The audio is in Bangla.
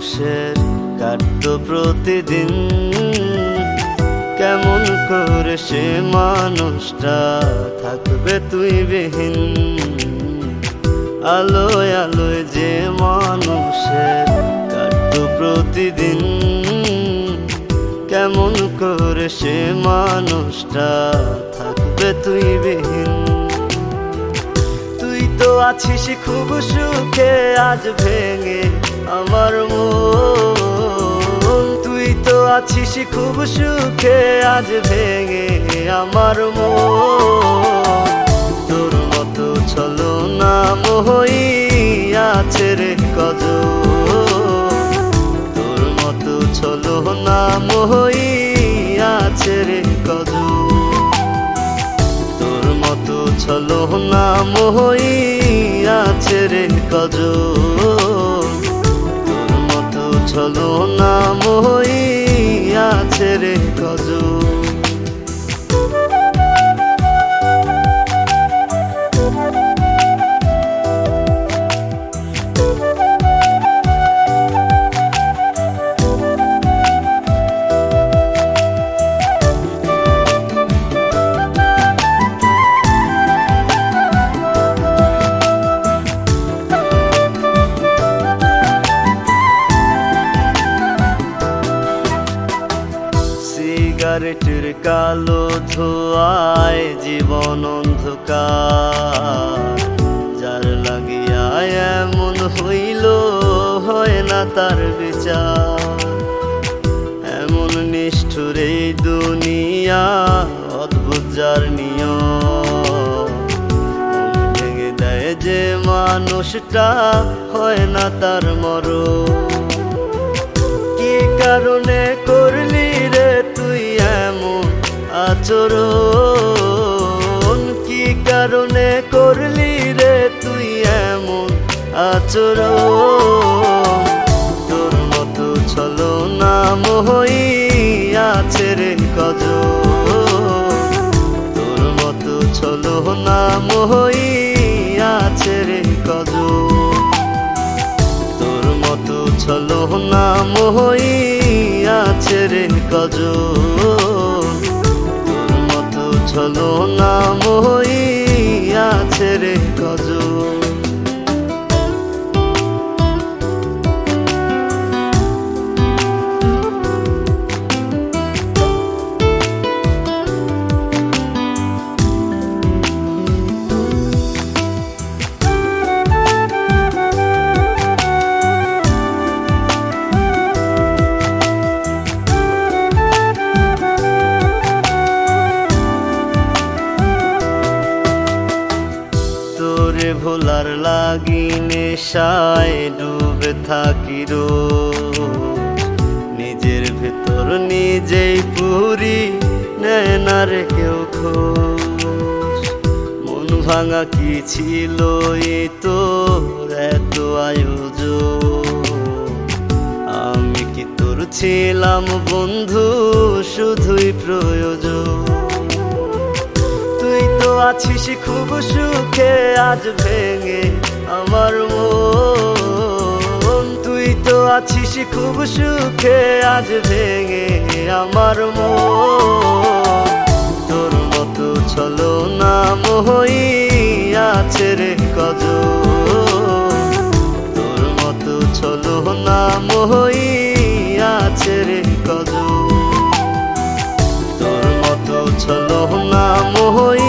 মানুষের কাটতো প্রতিদিন, কেমন করে সে মানুষটা থাকবে তুই বিহীন। আলোয় আলোয় যে মানুষের কাটতো প্রতিদিন, কেমন করে সে মানুষটা থাকবে তুই বিহীন। তুই তো আছিস খুব সুখে, আজ ভেঙে আমার মন। তুই তো আছিস খুব সুখে, আজ ভেঙে আমার মন। তোর মতো ছলনা মোহই আছে রে কজন, তোর মতো ছলনা মোহই আছে রে কজন। তোর মতো ছলনা মোহই আছে রে কজন, তোর মতো ছলনা মোহই আছে রে কজন। সিগারেটের কালো ধোঁয়ায় জীবন অন্ধকার, যার লাগিয়া এমন হইল হয় না তার বিচার। এমন নিষ্ঠুর এই দুনিয়া, অদ্ভুত যার নিয়ম, ভেঙে দেয় যে মানুষটা হয় না তার মরণ। কি কারণে করলি রে তুই এমন আচরণ, কি কারণে করলি রে তুই এমন আচরণ। তোর মতো ছলনা মোহই আছে রে কজন, তোর মতো ছলনা মোহই আছে রে কজন। তোর মতো ছলনা মোহই আছে রে কজন, তোর মতো ছলনা মোহই আছে রে কজন। তোরে ভোলার লাগি নেশায় ডুবে থাকি রোজ, নিজের ভেতর নিজেই পুরি নেয় না রে কেউ খোঁজ। মন ভাঙা কি ছিল এই তোর এত আয়োজন, আমি কি তোর ছিলাম বন্ধু শুধুই প্রয়োজন। তুই তো আছিস খুব সুখে, আজ ভেঙে আমার মন। তুই তো আছিস খুব সুখে, আজ ভেঙে আমার মন। তোর মতো ছলনা মোহই আছে রে কজন, তোর মতো ছলনা মোহই আছে রে কজন। তোর মতো ছলনা মোহই